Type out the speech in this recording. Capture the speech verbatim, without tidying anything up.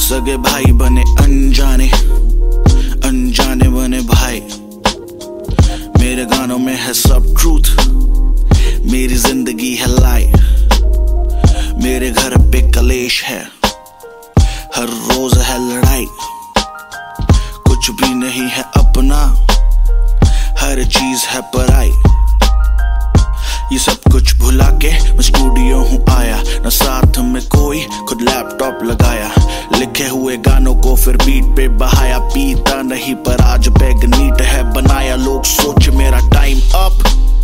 सगे भाई बने अनजाने, अनजाने बने भाई। मेरे गानों में है सब ट्रूथ, मेरी जिंदगी है लाई। मेरे घर पे कलेश है, हर रोज है लड़ाई। कुछ भी नहीं है अपना, हर चीज है पराई। ये सब कुछ भुला के मैं स्टूडियो हूँ आया, न साथ में कोई, खुद लैपटॉप लगाया। लिखे हुए गानों को फिर बीट पे बहाया। पीता नहीं पर आज बैग नीट है बनाया। लोग सोच मेरा टाइम अप,